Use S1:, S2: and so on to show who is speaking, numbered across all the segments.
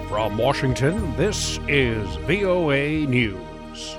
S1: From Washington, this is VOA News.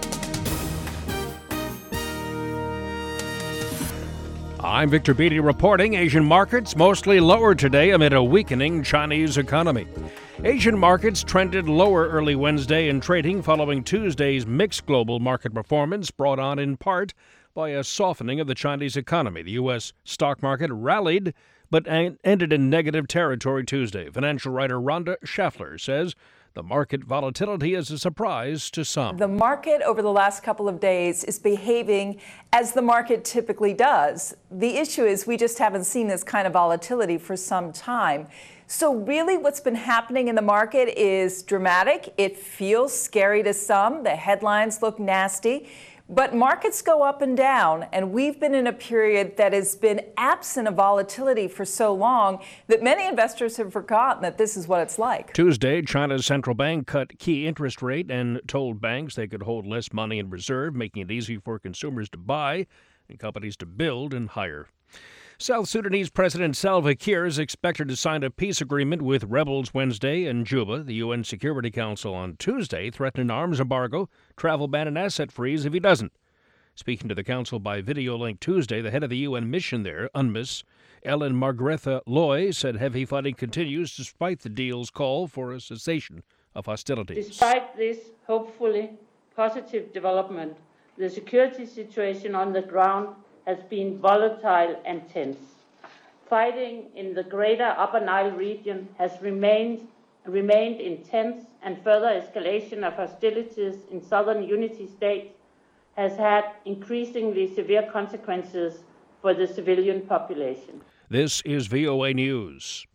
S1: I'm Victor Beatty reporting. Asian markets mostly lower today amid a weakening Chinese economy. Asian markets trended lower early Wednesday in trading following Tuesday's mixed global market performance brought on in part by a softening of the Chinese economy. The U.S. stock market rallied but ended in negative territory Tuesday. Financial writer Rhonda Schaffler says the market volatility is a surprise to some.
S2: The market over the last couple of days is behaving as the market typically does. The issue is we just haven't seen this kind of volatility for some time. So really what's been happening in the market is dramatic. It feels scary to some. The headlines look nasty. But markets go up and down, and we've been in a period that has been absent of volatility for so long that many investors have forgotten that this is what it's like.
S1: Tuesday, China's central bank cut key interest rate and told banks they could hold less money in reserve, making it easy for consumers to buy and companies to build and hire. South Sudanese President Salva Kiir is expected to sign a peace agreement with rebels Wednesday in Juba. The UN Security Council on Tuesday threatened an arms embargo, travel ban, and asset freeze if he doesn't. Speaking to the council by video link Tuesday, the head of the UN mission there, UNMISS, Ellen Margrethe Loy, said heavy fighting continues despite the deal's call for a cessation of hostilities.
S3: Despite this hopefully positive development, the security situation on the ground has been volatile and tense. Fighting in the greater Upper Nile region has remained intense, and further escalation of hostilities in southern Unity State has had increasingly severe consequences for the civilian population.
S1: This is VOA News.